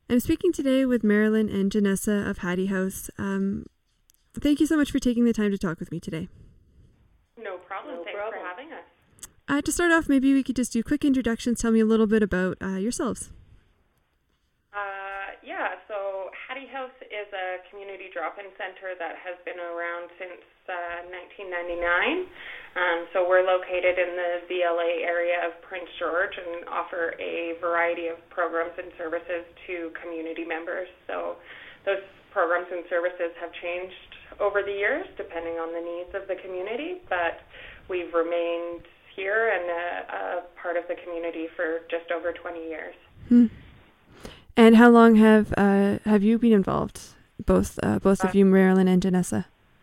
I'm speaking today with Marilyn and Janessa of Hattie House. Thank you so much for taking the time to talk with me today. No problem. Thanks for having us. To start off, maybe we could just do quick introductions. Tell me a little bit about yourselves. So Hattie House is a community drop-in center that has been around since 1999. So we're located in the VLA area of Prince George and offer a variety of programs and services to community members. So those programs and services have changed over the years depending on the needs of the community, but we've remained here and a part of the community for just over 20 years. And how long have you been involved? Both of you, Marilyn and Janessa.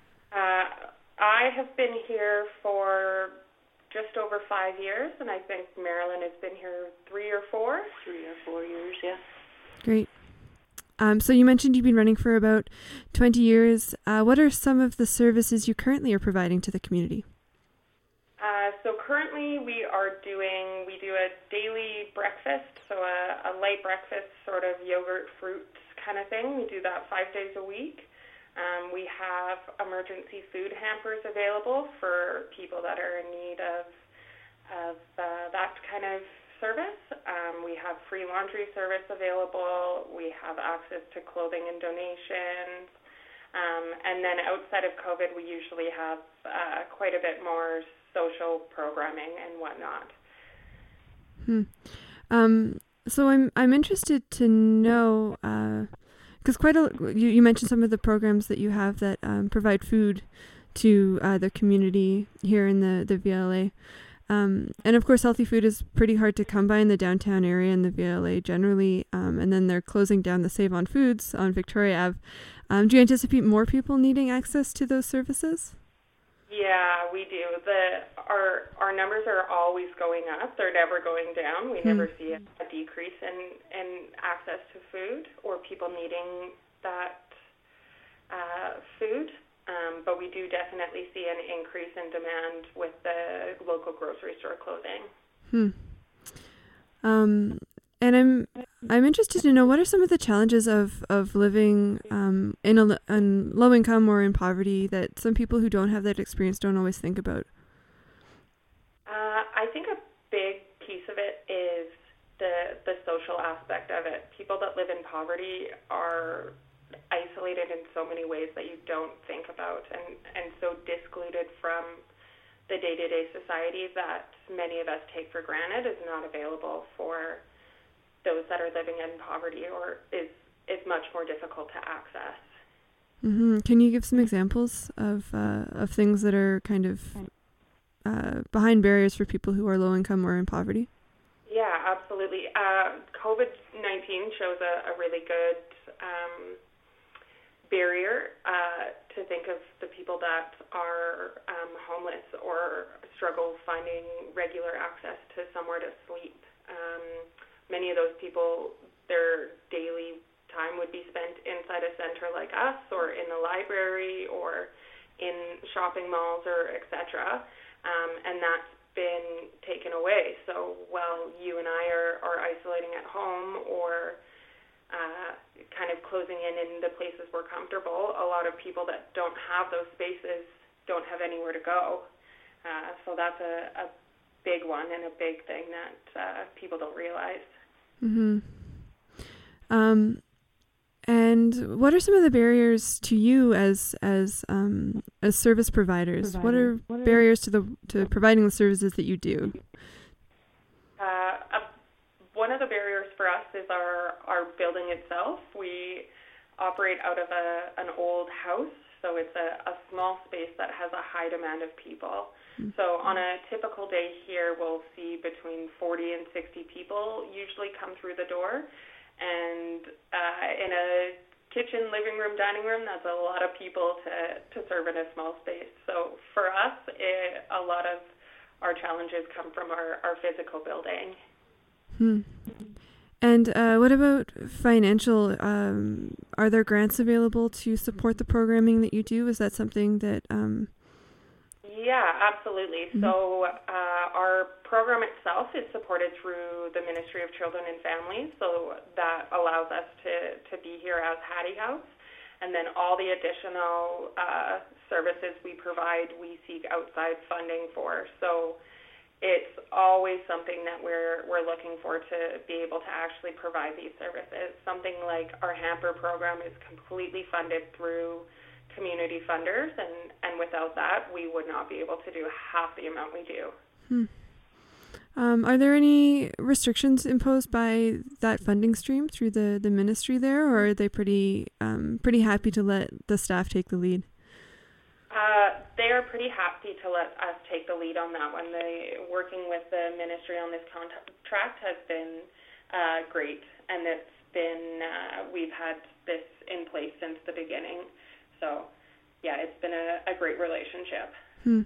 I have been here for just over 5 years, and I think Marilyn has been here 3 or 4. 3 or 4 years, yeah. Great. So you mentioned you've been running for about 20 years. What are some of the services you currently are providing to the community? So currently we do a daily breakfast, so a light breakfast, sort of yogurt, fruit kind of thing. We do that 5 days a week. We have emergency food hampers available for people that are in need of that kind of service. We have free laundry service available. We have access to clothing and donations. And then outside of COVID, we usually have quite a bit more social programming and whatnot. So I'm interested to know, because you mentioned some of the programs that you have that provide food to the community here in the VLA. And of course, healthy food is pretty hard to come by in the downtown area and the VLA generally. And then they're closing down the Save on Foods on Victoria Ave. Do you anticipate more people needing access to those services? Yeah, we do. Our numbers are always going up. They're never going down. We never see a decrease in access to food or people needing that food. But we do definitely see an increase in demand with the local grocery store closing. And I'm interested to know, what are some of the challenges of living in low income or in poverty that some people who don't have that experience don't always think about? I think a big piece of it is the social aspect of it. People that live in poverty are isolated in so many ways that you don't think about, and so discluded from the day-to-day society that many of us take for granted is not available for those that are living in poverty, or is much more difficult to access. Can you give some examples of things that are kind of behind barriers for people who are low income or in poverty? Yeah, absolutely. COVID-19 shows a really good barrier to think of the people that are homeless or struggle finding regular access to somewhere to sleep. Many of those people, their daily time would be spent inside a center like us, or in the library, or in shopping malls, or etc. And that's been taken away. So while you and I are isolating at home or kind of closing in the places we're comfortable, a lot of people that don't have those spaces don't have anywhere to go. So that's a big one and a big thing that people don't realize. And what are some of the barriers to you as service providers? What are barriers to providing the services that you do? One of the barriers for us is our building itself. We operate out of an old house, so it's a small space that has a high demand of people. So on a typical day here, we'll see between 40 and 60 people usually come through the door. And in a kitchen, living room, dining room, that's a lot of people to serve in a small space. So for us, a lot of our challenges come from our physical building. And what about financial? Are there grants available to support the programming that you do? Is that something that... Yeah, absolutely. Mm-hmm. So our program itself is supported through the Ministry of Children and Families, so that allows us to be here as Hattie House. And then all the additional services we provide, we seek outside funding for. So it's always something that we're looking for to be able to actually provide these services. Something like our hamper program is completely funded through community funders, and without that, we would not be able to do half the amount we do. Are there any restrictions imposed by that funding stream through the ministry there, or are they pretty happy to let the staff take the lead? They are pretty happy to let us take the lead on that one. Working with the ministry on this contract has been great, and it's been we've had this in place since the beginning. So, yeah, it's been a great relationship.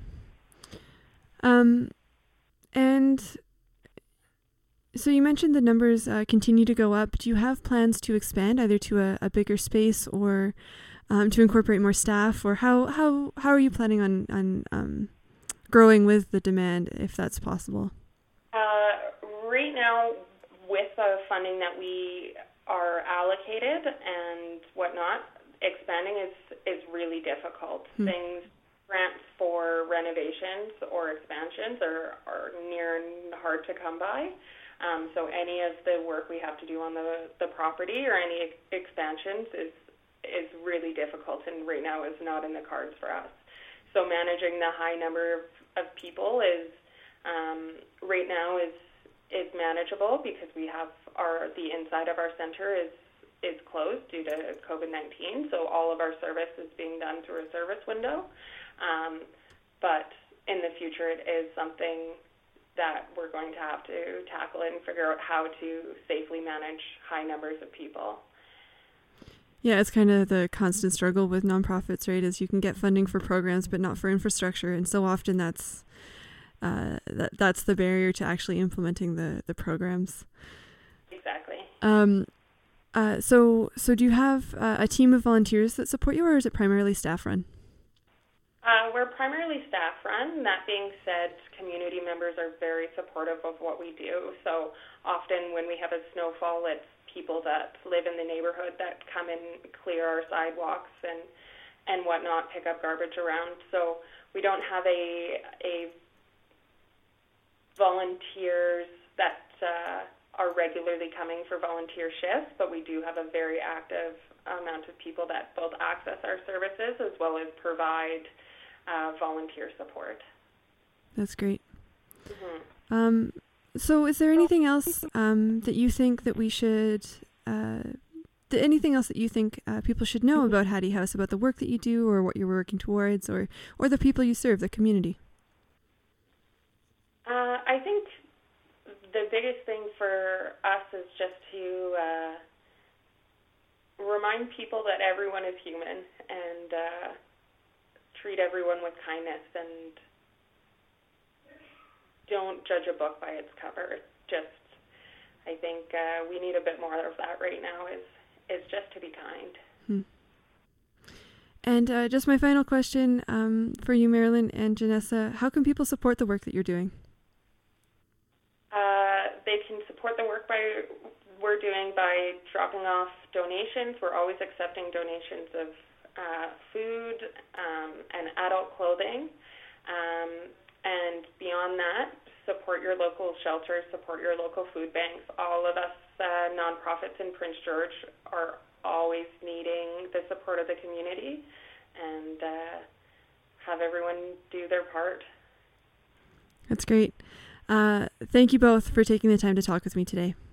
And so you mentioned the numbers continue to go up. Do you have plans to expand either to a bigger space or to incorporate more staff? Or how are you planning on growing with the demand, if that's possible? Right now, with the funding that we are allocated and whatnot, expanding is really difficult. Grants for renovations or expansions are near and hard to come by. So any of the work we have to do on the property or any expansions is really difficult, and right now is not in the cards for us. So managing the high number of people is right now is manageable because we have the inside of our center is closed due to COVID-19, so all of our service is being done through a service window. But in the future, it is something that we're going to have to tackle and figure out how to safely manage high numbers of people. Yeah, it's kind of the constant struggle with nonprofits, right? Is you can get funding for programs, but not for infrastructure, and so often that's the barrier to actually implementing the programs. Exactly. So do you have a team of volunteers that support you, or is it primarily staff run? We're primarily staff run. That being said, community members are very supportive of what we do. So often when we have a snowfall, it's people that live in the neighborhood that come and clear our sidewalks and whatnot, pick up garbage around. So we don't have a volunteers that are regularly coming for volunteer shifts, but we do have a very active amount of people that both access our services as well as provide volunteer support. That's great. So is there anything else that you think that we should, anything else that you think people should know about Hattie House, about the work that you do or what you're working towards, or the people you serve, the community? I think the biggest thing for us is just to remind people that everyone is human and treat everyone with kindness and don't judge a book by its cover. I think we need a bit more of that right now is just to be kind. And just my final question for you, Marilyn and Janessa, how can people support the work that you're doing? They can support the work we're doing by dropping off donations. We're always accepting donations of food and adult clothing. And beyond that, support your local shelters, support your local food banks. All of us nonprofits in Prince George are always needing the support of the community, and have everyone do their part. That's great. Thank you both for taking the time to talk with me today.